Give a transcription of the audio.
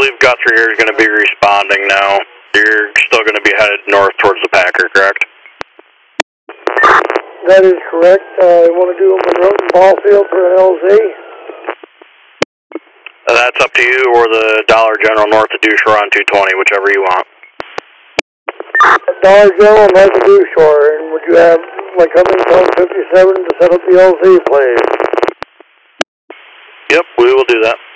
believe Guthrie here is going to be responding now. You're still going to be headed north towards the Packer, correct? That is correct. I want to do a Monroe ball field for an LZ. That's up to you, or the Dollar General north of Deushore on 220, whichever you want. Dollar General north of Deushore, and would you have like coming on 57 to set up the LZ, please? Yep, we will do that.